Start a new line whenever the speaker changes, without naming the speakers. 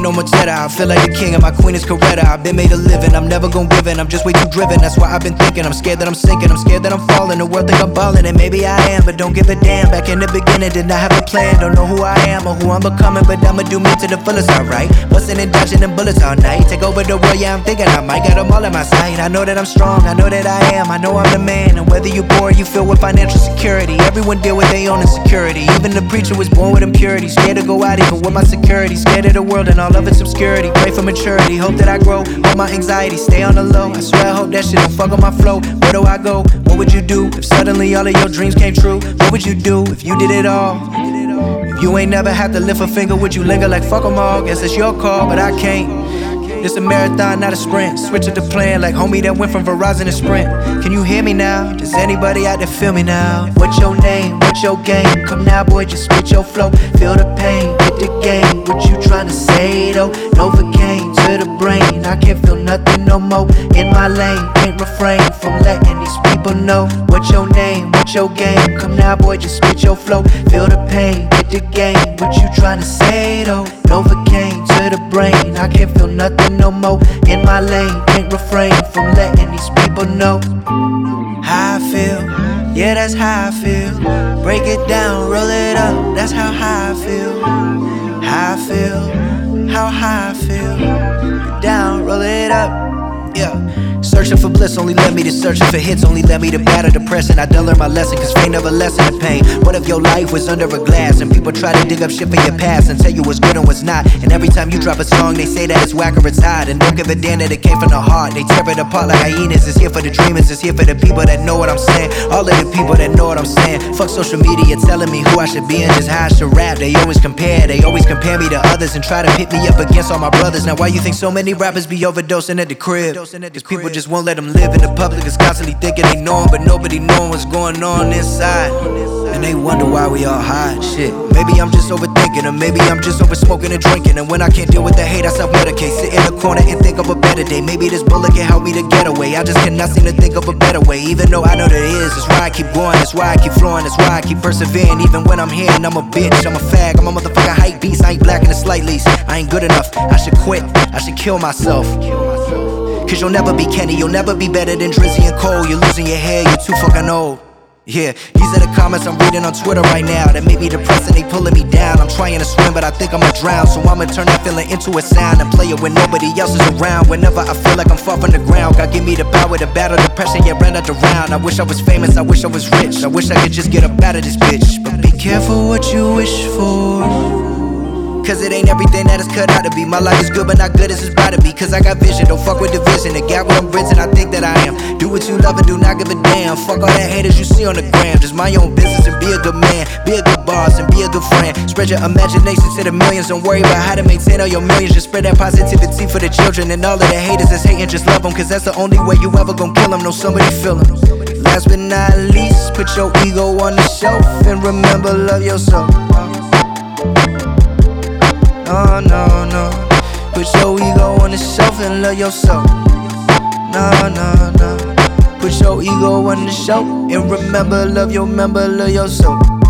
no more cheddar. I feel like the king and my queen is Coretta. I've been made a living, I'm never gon' give in. I'm just way too driven, that's why I've been thinking. I'm scared that I'm sinking, I'm scared that I'm falling. The world think I'm ballin', and maybe I am, but don't give a damn. Back in the beginning, did not have a plan. Don't know who I am or who I'm becoming, but I'ma do me to the fullest, alright. Bustin' and dodging them bullets all night. Take over the world, yeah, I'm thinking I might. Got them all on my side. I know that I'm strong, I know that I am, I know I'm the man. And whether you poor or you feel with financial security, everyone deal with their own insecurity. Even the preacher was born with impurity. Scared to go out even with my security. Scared of the world and all of its obscurity. Pray for maturity, hope that I grow. Hope my anxiety stay on the low. I swear I hope that shit don't fuck on my flow. Where do I go? What would you do if suddenly all of your dreams came true? What would you do if you did it all? If you ain't never had to lift a finger, would you linger like fuck 'em all? Guess it's your call, but I can't. It's a marathon, not a sprint. Switch up the plan like homie that went from Verizon to Sprint. Can you hear me now? Does anybody out there feel me now? What's your name? What's your game? Come now, boy, just spit your flow. Feel the pain, hit the game. What you tryna say though? Novocaine to the brain. I can't feel nothing no more. In my lane, can't refrain from letting these people know. What's your name? What's your game? Come now, boy, just spit your flow. Feel the pain, hit the game. What you tryna say though? Novocaine to the brain. I can't feel nothing no more. In my lane, can't refrain from letting these people know how I feel. Yeah, that's how I feel. Break it down, roll it up. That's how high I feel. How I feel, how high I feel. Break it down, roll it up. Yeah. Searching for bliss only led me to searching for hits. Only led me to battle depression. I done learned my lesson, cause fame never lessen the pain. What if your life was under a glass and people try to dig up shit for your past and tell you what's good and what's not? And every time you drop a song they say that it's whack or it's hot. And don't give a damn that it came from the heart. They tear it apart like hyenas. It's here for the dreamers, it's here for the people that know what I'm saying. All of the people that know what I'm saying. Fuck social media telling me who I should be and just how I should rap. They always compare me to others and try to pit me up against all my brothers. Now why you think so many rappers be overdosing at the crib? Cause people just won't let them live. In the public is constantly thinking they know 'em, but nobody knowing what's going on inside. And they wonder why we all hide. Shit, maybe I'm just overthinking, or maybe I'm just over smoking and drinking. And when I can't deal with the hate, I self-medicate. Sit in the corner and think of a better day. Maybe this bullet can help me to get away. I just cannot seem to think of a better way. Even though I know there is, that's why I keep going, that's why I keep flowing, that's why I keep persevering. Even when I'm here and I'm a bitch, I'm a fag, I'm a motherfucking hype beast. I ain't black in the slight least, I ain't good enough, I should quit, I should kill myself. Cause you'll never be Kenny, you'll never be better than Drizzy and Cole. You're losing your hair, you're too fucking old. Yeah, these are the comments I'm reading on Twitter right now that make me depressed and they pulling me down. I'm trying to swim but I think I'ma drown, so I'ma turn that feeling into a sound and play it when nobody else is around. Whenever I feel like I'm far from the ground, God give me the power to battle depression, yeah, run out the round. I wish I was famous, I wish I was rich, I wish I could just get up out of this bitch. But be careful what you wish for, cause it ain't everything that it's cut out to be. My life is good but not good as it's about to be. Cause I got vision, don't fuck with division. The gap where I'm bridging, I think that I am. Do what you love and do not give a damn. Fuck all that haters you see on the gram. Just mind your own business and be a good man. Be a good boss and be a good friend. Spread your imagination to the millions. Don't worry about how to maintain all your millions. Just spread that positivity for the children. And all of the haters that's hating, just love them. Cause that's the only way you ever gon' kill them. Know somebody feel them. Last but not least, put your ego on the shelf and remember, love yourself. No, no, no. Put your ego on the shelf and love yourself. No, no, no. Put your ego on the shelf and remember, love your member, love yourself.